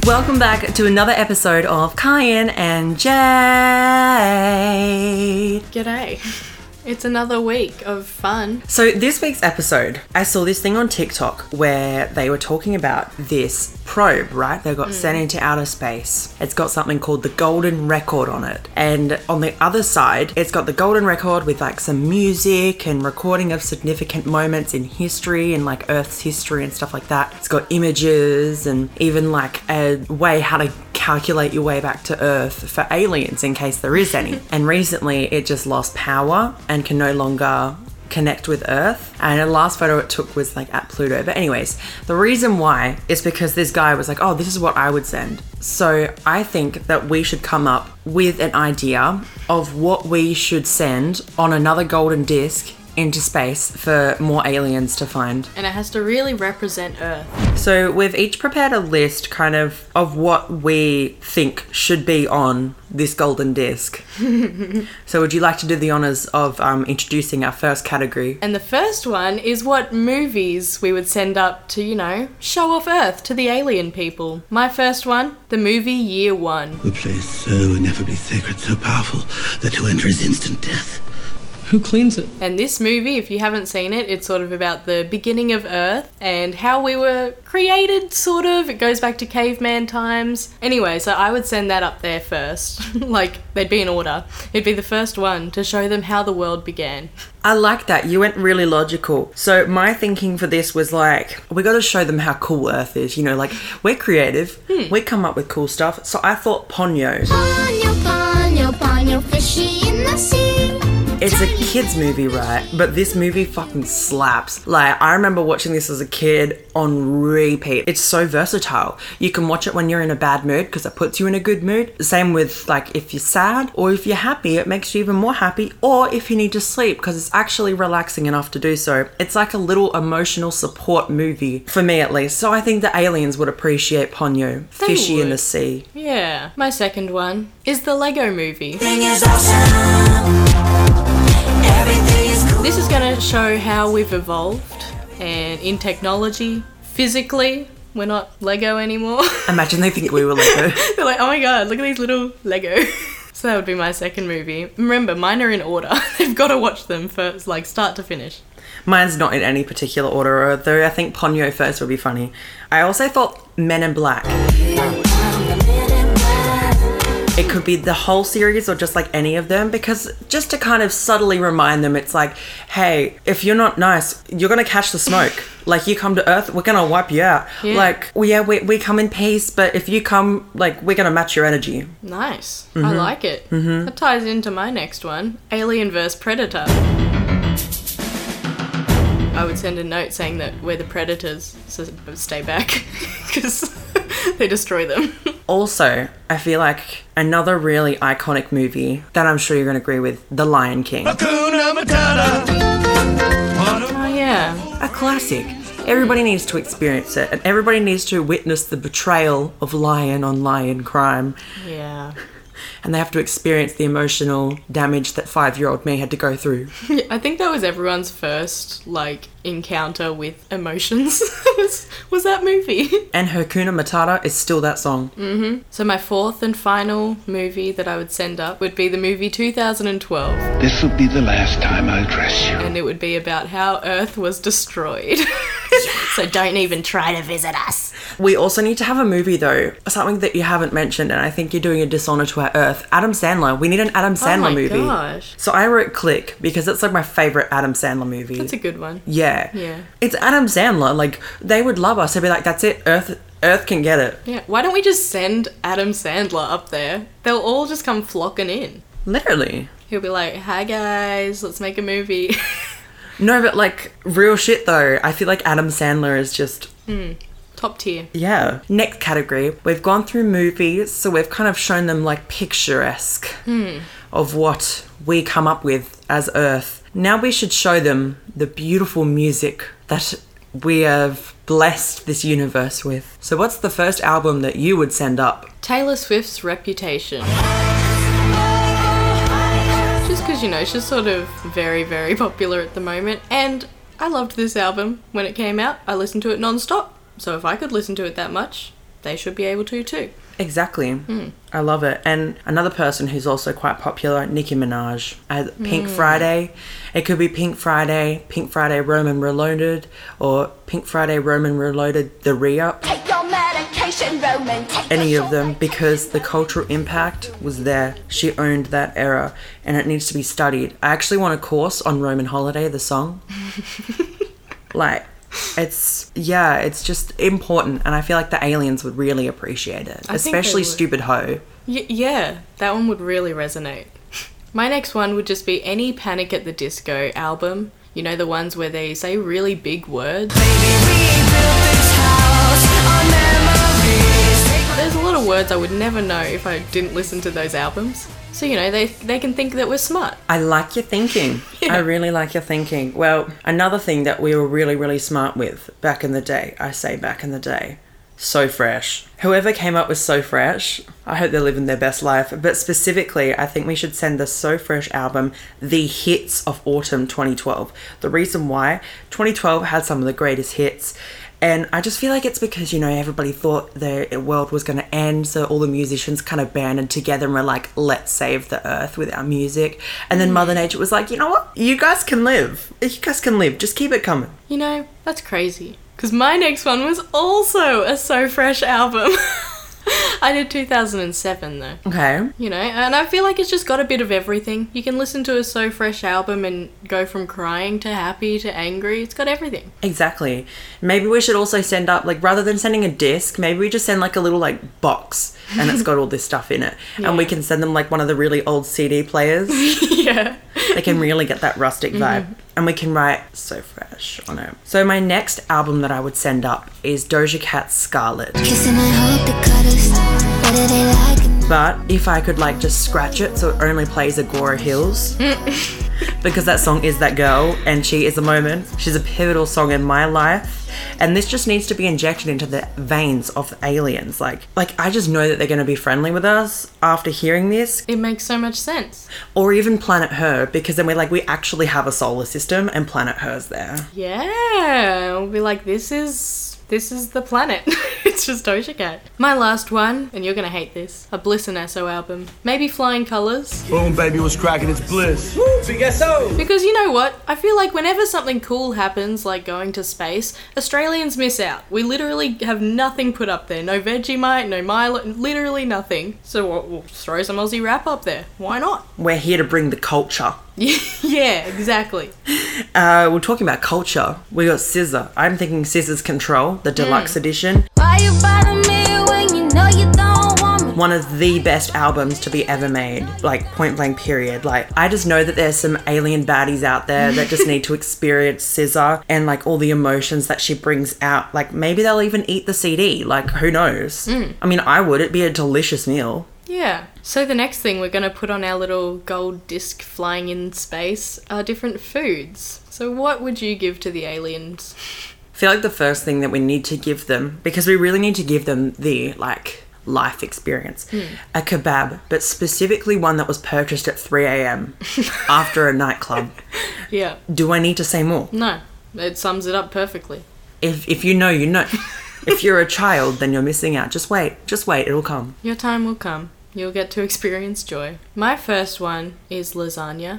Welcome back to another episode of Kyan and Jade. G'day. It's another week of fun. So this week's episode, I saw this thing on TikTok where they were talking about this probe, right? They got sent into outer space. It's got something called the Golden Record on it. And on the other side, it's got the Golden Record with like some music and recording of significant moments in history and like Earth's history and stuff like that. It's got images and even like a way how to calculate your way back to Earth for aliens in case there is any. And recently it just lost power and can no longer connect with Earth, and the last photo it took was like at Pluto. But anyways, the reason why is because this guy was like, oh, this is what I would send. So I think that we should come up with an idea of what we should send on another golden disc into space for more aliens to find. And it has to really represent Earth. So we've each prepared a list kind of what we think should be on this golden disc. So would you like to do the honors of introducing our first category? And the first one is what movies we would send up to, you know, show off Earth to the alien people. My first one, the movie Year One. The place so ineffably sacred, so powerful, that to enter is instant death. Who cleans it? And this movie, if you haven't seen it, it's sort of about the beginning of Earth and how we were created, sort of. It goes back to caveman times. Anyway, so I would send that up there first. Like, they'd be in order. It'd be the first one to show them how the world began. I like that. You went really logical. So my thinking for this was like, we got to show them how cool Earth is. You know, like, we're creative. We come up with cool stuff. So I thought Ponyo. Ponyo, Ponyo, Ponyo, fishy in the sea. It's a kid's movie, right? But this movie fucking slaps. Like, I remember watching this as a kid on repeat. It's so versatile. You can watch it when you're in a bad mood because it puts you in a good mood. Same with, like, if you're sad or if you're happy, it makes you even more happy. Or if you need to sleep because it's actually relaxing enough to do so. It's like a little emotional support movie, for me at least. So I think the aliens would appreciate Ponyo, They Fishy in would. the Sea. Yeah. My second one is the Lego Movie. This is going to show how we've evolved and in technology, physically, we're not Lego anymore. Imagine they think we were Lego. They're like, oh my god, look at these little Lego. So that would be my second movie. Remember, mine are in order. They've got to watch them first, like start to finish. Mine's not in any particular order, though I think Ponyo first would be funny. I also thought Men in Black. It could be the whole series or just like any of them, because just to kind of subtly remind them, it's like, hey, if you're not nice, you're going to catch the smoke. Like, you come to Earth, we're going to wipe you out. Yeah. Like, well, yeah, we come in peace, but if you come, like, we're going to match your energy. Nice. I like it. That ties into my next one, Alien vs Predator. I would send a note saying that we're the predators, so stay back, because they destroy them. Also, I feel like another really iconic movie that I'm sure you're going to agree with, The Lion King. Hakuna Matata. Oh yeah. A classic. Everybody needs to experience it, and everybody needs to witness the betrayal of lion on lion crime. Yeah. And they have to experience the emotional damage that 5-year-old me had to go through. I think that was everyone's first, like, encounter with emotions, was that movie. And Hakuna Matata is still that song. So my fourth and final movie that I would send up would be the movie 2012. This will be the last time I'll dress you. And it would be about how Earth was destroyed. So don't even try to visit us. We also need to have a movie, though. Something that you haven't mentioned, and I think you're doing a dishonor to our Earth. Adam Sandler. We need an Adam Sandler movie. Oh my gosh. So I wrote Click because it's like my favorite Adam Sandler movie. That's a good one. Yeah. Yeah. It's Adam Sandler. Like, they would love us. They'd be like, that's it. Earth can get it. Yeah. Why don't we just send Adam Sandler up there? They'll all just come flocking in. Literally. He'll be like, hi guys, let's make a movie. No, but like, real shit though. I feel like Adam Sandler is just... Top tier. Yeah. Next category. We've gone through movies, so we've kind of shown them like picturesque of what we come up with as Earth. Now we should show them the beautiful music that we have blessed this universe with. So what's the first album that you would send up? Taylor Swift's Reputation. Just because, you know, she's sort of very, very popular at the moment. And I loved this album when it came out. I listened to it non-stop. So if I could listen to it that much, they should be able to too. Exactly. I love it. And another person who's also quite popular, Nicki Minaj. Pink Friday. It could be Pink Friday Roman Reloaded, or Pink Friday Roman Reloaded The Re-Up. Take your medication, Roman. Any of them, because the cultural impact was there. She owned that era, and it needs to be studied. I actually want a course on Roman Holiday, the song. Like, it's just important, and I feel like the aliens would really appreciate it, I think they especially would. Stupid Ho. Yeah, that one would really resonate. My next one would just be any Panic at the Disco album. You know, the ones where they say really big words. There's a lot of words I would never know if I didn't listen to those albums. So, you know, they can think that we're smart. I like your thinking. Yeah. I really like your thinking. Well, another thing that we were really, really smart with back in the day, I say back in the day, So Fresh. Whoever came up with So Fresh, I hope they're living their best life. But specifically, I think we should send the So Fresh album the hits of autumn 2012. The reason why, 2012 had some of the greatest hits. And I just feel like it's because, you know, everybody thought the world was going to end, so all the musicians kind of banded together and were like, let's save the earth with our music. And then Mother Nature was like, you know what? You guys can live. You guys can live. Just keep it coming. You know, that's crazy. Because my next one was also a So Fresh album. I did 2007 though. Okay. You know, and I feel like it's just got a bit of everything. You can listen to a So Fresh album and go from crying to happy to angry. It's got everything. Exactly. Maybe we should also send up, like, rather than sending a disc, maybe we just send like a little like box and it's got all this stuff in it. Yeah. And we can send them like one of the really old CD players. Yeah. They can really get that rustic vibe. And we can write So Fresh on it. So my next album that I would send up is Doja Cat's Scarlet. Kissing, I hope they cut us. What do they like? But if I could like just scratch it so it only plays Agora Hills. Because that song is that girl and she is a moment. She's a pivotal song in my life. And this just needs to be injected into the veins of the aliens. Like I just know that they're going to be friendly with us after hearing this. It makes so much sense. Or even Planet Her, because then we actually have a solar system and Planet Her's there. Yeah. We'll be like, this is the planet. It's just Doja Cat. My last one, and you're gonna hate this, a Bliss and Esso album. Maybe Flying Colours. Boom, baby, what's cracking? It's Bliss. Because you know what? I feel like whenever something cool happens, like going to space, Australians miss out. We literally have nothing put up there. No Vegemite, no Milo, literally nothing. So we'll throw some Aussie rap up there. Why not? We're here to bring the culture. Yeah, exactly. We're talking about culture. We got SZA. I'm thinking Scissors Control, the deluxe edition. Why you bother me when you know you don't want me? One of the best albums to be ever made, like point blank period. Like, I just know that there's some alien baddies out there that just need to experience SZA and like all the emotions that she brings out. Like, maybe they'll even eat the CD. Like, who knows? I mean, I would. It'd be a delicious meal. Yeah. So the next thing we're going to put on our little gold disc flying in space are different foods. So what would you give to the aliens? I feel like the first thing that we need to give them, because we really need to give them the, like, life experience, a kebab, but specifically one that was purchased at 3 a.m. after a nightclub. Yeah. Do I need to say more? No. It sums it up perfectly. If you know, you know. If you're a child, then you're missing out. Just wait, it'll come. Your time will come. You'll get to experience joy. My first one is lasagna.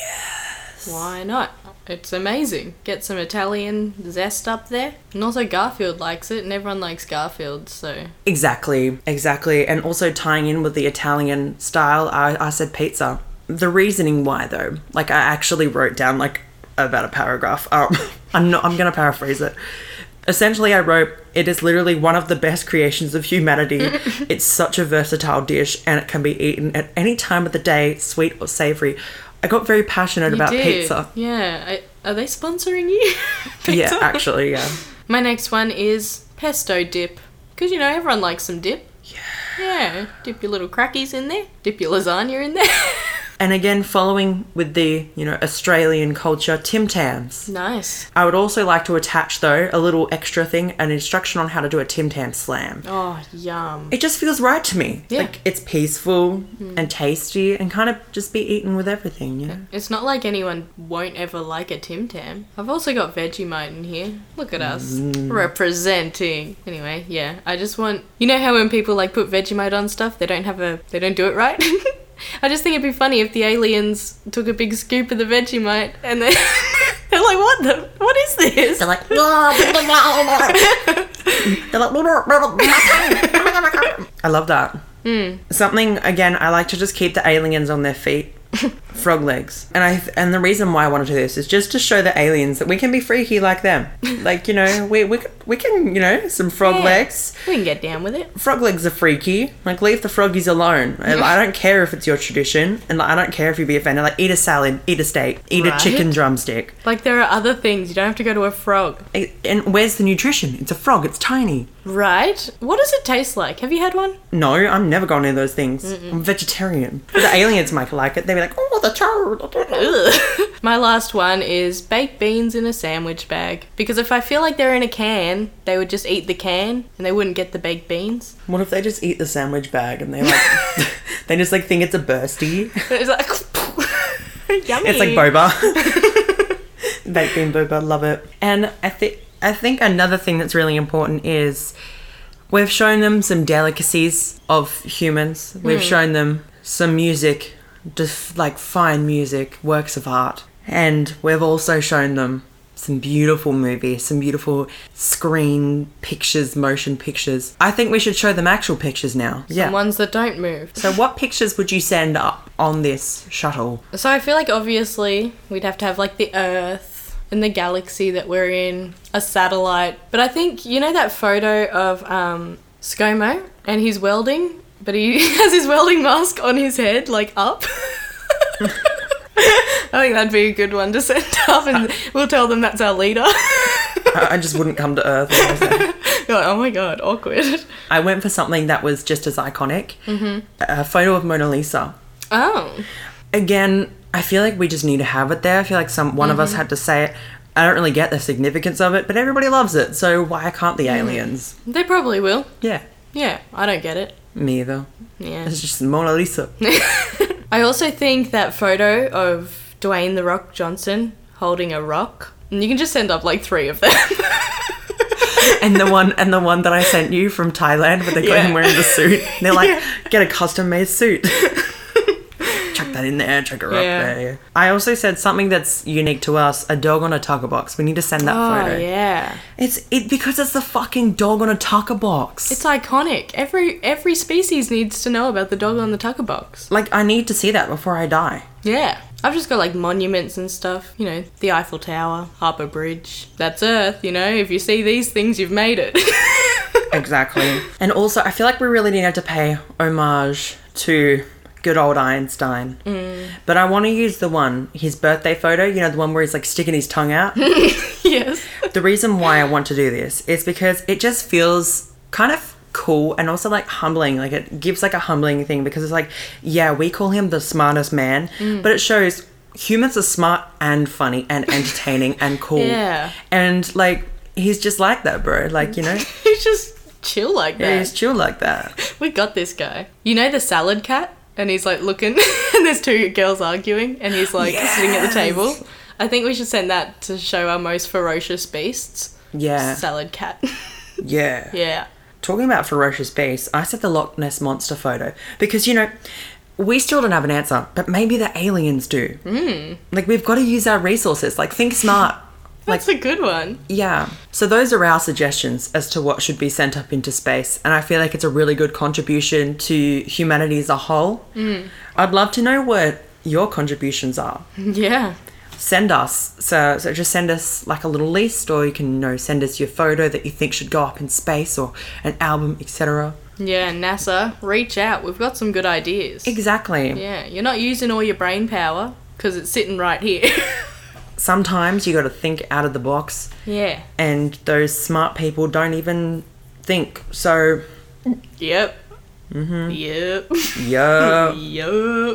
Yes. Why not? It's amazing. Get some Italian zest up there. And also Garfield likes it, and everyone likes Garfield, so... Exactly. And also tying in with the Italian style, I said pizza. The reasoning why, though, like, I actually wrote down, like, about a paragraph. I'm going to paraphrase it. Essentially, I wrote, it is literally one of the best creations of humanity. It's such a versatile dish and it can be eaten at any time of the day, sweet or savory. I got very passionate about pizza. Yeah. Are they sponsoring you? Yeah, actually, yeah. My next one is pesto dip. Because, you know, everyone likes some dip. Yeah. Yeah. Dip your little crackies in there. Dip your lasagna in there. And again, following with the, Australian culture, Tim Tams. Nice. I would also like to attach, though, a little extra thing, an instruction on how to do a Tim Tam slam. Oh, yum. It just feels right to me. Yeah. Like, it's peaceful and tasty and kind of just be eaten with everything, It's not like anyone won't ever like a Tim Tam. I've also got Vegemite in here. Look at us. Representing. Anyway, yeah. I just want... You know how when people, like, put Vegemite on stuff, they don't do it right? I just think it'd be funny if the aliens took a big scoop of the Vegemite and they're like, what is this? They're like... I love that. Something, again, I like to just keep the aliens on their feet. Frog legs. And the reason why I want to do this is just to show the aliens that we can be freaky like them. Like, we can, some frog legs. We can get down with it. Frog legs are freaky. Like, leave the froggies alone. And I don't care if it's your tradition. And I don't care if you be offended. Like, eat a salad, eat a steak, eat a chicken drumstick. Like, there are other things. You don't have to go to a frog. And where's the nutrition? It's a frog. It's tiny. Right? What does it taste like? Have you had one? No, I'm never going near those things. I'm vegetarian. But the aliens might like it. They'll be like, oh, the toad. My last one is baked beans in a sandwich bag. Because if I feel like they're in a can, they would just eat the can and they wouldn't get the baked beans. What if they just eat the sandwich bag and they they just think it's a bursty? It's like, yummy. It's like boba. Baked bean boba, love it. And I think another thing that's really important is we've shown them some delicacies of humans. We've shown them some music, just like fine music, works of art. And we've also shown them some beautiful movies, some beautiful screen pictures, motion pictures. I think we should show them actual pictures now. Some ones that don't move. So what pictures would you send up on this shuttle? So I feel like obviously we'd have to have like the Earth and the galaxy that we're in, a satellite. But I think, that photo of ScoMo and he's welding, but he has his welding mask on his head, like up. I think that'd be a good one to send up and we'll tell them that's our leader. I just wouldn't come to Earth. You're like, oh my god, awkward. I went for something that was just as iconic. A photo of Mona Lisa. Oh. Again, I feel like we just need to have it there. I feel like one of us had to say it. I don't really get the significance of it, but everybody loves it. So why can't the aliens? They probably will. Yeah. Yeah, I don't get it. Me either. Yeah. It's just Mona Lisa. I also think that photo of Dwayne "The Rock" Johnson holding a rock, and you can just send up like 3 of them. and the one that I sent you from Thailand where they got him wearing the suit. And they're like, get a custom made suit. Chuck that in there, chuck it up there. I also said something that's unique to us, a dog on a tucker box. We need to send that photo. Oh, yeah. It's because it's the fucking dog on a tucker box. It's iconic. Every species needs to know about the dog on the tucker box. Like, I need to see that before I die. Yeah. I've just got like monuments and stuff, the Eiffel Tower, Harbour Bridge. That's Earth, if you see these things, you've made it. Exactly. And also, I feel like we really need to pay homage to good old Einstein. But I want to use his birthday photo, the one where he's like sticking his tongue out. Yes. The reason why I want to do this is because it just feels kind of cool and also like humbling. Like it gives like a humbling thing because it's like, yeah, we call him the smartest man, but it shows humans are smart and funny and entertaining and cool. Yeah. And like, he's just like that, bro. Like, He's just chill like that. Yeah, he's chill like that. We got this guy. The salad cat? And he's like looking and there's 2 girls arguing and he's like sitting at the table. I think we should send that to show our most ferocious beasts. Yeah. Salad cat. Yeah. Yeah. Talking about ferocious beasts, I said the Loch Ness Monster photo because, we still don't have an answer, but maybe the aliens do. Like, we've got to use our resources. Like, think smart. That's a good one. Yeah. So those are our suggestions as to what should be sent up into space. And I feel like it's a really good contribution to humanity as a whole. I'd love to know what your contributions are. Yeah. Send us. So just send us like a little list, or you can, send us your photo that you think should go up in space, or an album, etc. Yeah, NASA, reach out. We've got some good ideas. Exactly. Yeah, you're not using all your brain power because it's sitting right here. Sometimes you got to think out of the box. Yeah. And those smart people don't even think. So. Yep. Yep. Yeah. Yep.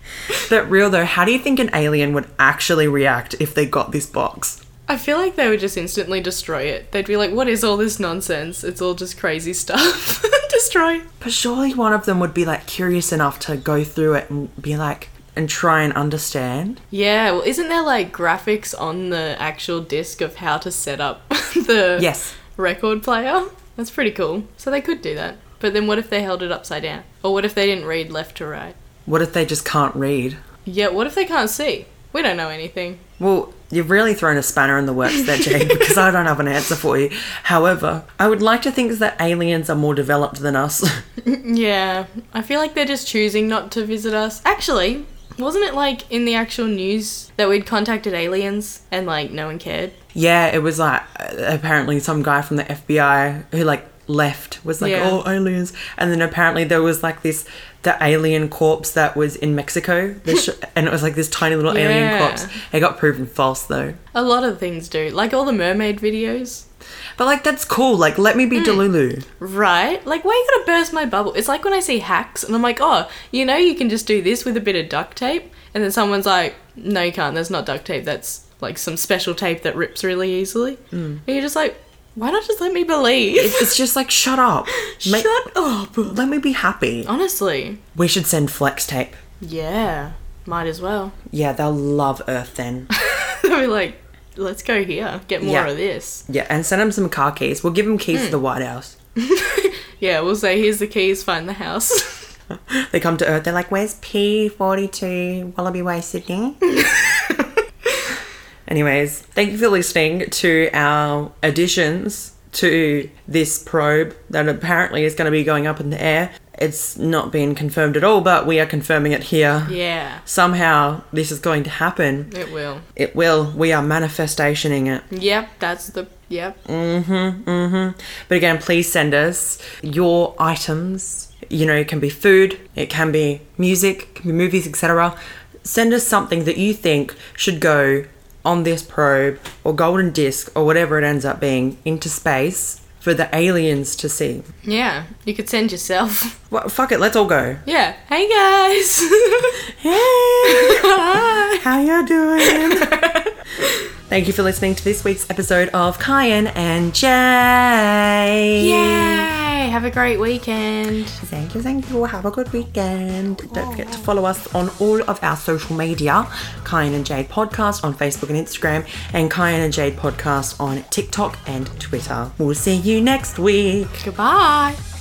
But real though, how do you think an alien would actually react if they got this box? I feel like they would just instantly destroy it. They'd be like, what is all this nonsense? It's all just crazy stuff. Destroy. But surely one of them would be like curious enough to go through it and be like, and try and understand. Yeah, well, isn't there like graphics on the actual disc of how to set up the Yes. record player? That's pretty cool. So they could do that. But then what if they held it upside down? Or what if they didn't read left to right? What if they just can't read? Yeah, what if they can't see? We don't know anything. Well, you've really thrown a spanner in the works there, Jade, because I don't have an answer for you. However, I would like to think that aliens are more developed than us. Yeah, I feel like they're just choosing not to visit us. Actually, wasn't it like in the actual news that we'd contacted aliens and like no one cared? Yeah, it was like apparently some guy from the FBI who like left was like, Yeah. oh, aliens. And then apparently there was like the alien corpse that was in Mexico. And it was like this tiny little alien Yeah. corpse. It got proven false though. A lot of things do. Like all the mermaid videos. But like, that's cool. Like, let me be Delulu. Right? Like, why you gotta burst my bubble? It's like when I see hacks and I'm like, oh, you know you can just do this with a bit of duct tape. And then someone's like, no, you can't. That's not duct tape. That's like some special tape that rips really easily. And you're just like, why not just let me believe? It's just like, shut up. Shut up. Let me be happy. Honestly. We should send flex tape. Yeah. Might as well. Yeah, they'll love Earth then. They'll be like, let's go here. Get more Yeah. of this. Yeah, and send them some car keys. We'll give them keys to the White House. Yeah, we'll say, here's the keys, find the house. They come to Earth, they're like, where's P42 Wallaby Way, Sydney? Anyways, thank you for listening to our additions to this probe that apparently is going to be going up in the air. It's not been confirmed at all, but we are confirming it here. Yeah, Somehow this is going to happen. it will. It will. We are manifestationing it. Yep, that's the... Yep. But again, please send us your items. You know, it can be food, it can be music, it can be movies, etc. Send us something that you think should go on this probe or golden disc or whatever it ends up being into space for the aliens to see. Yeah, you could send yourself. Well, fuck it, let's all go. Yeah. Hey, guys. Hey, Hi. how you doing? Thank you for listening to this week's episode of Kyan and Jay. Yay. Have a great weekend. Thank you. Have a good weekend. Don't forget to follow us on all of our social media. Kyan and Jade Podcast on Facebook and Instagram, and Kyan and Jade Podcast on TikTok and Twitter. We'll see you next week. Goodbye.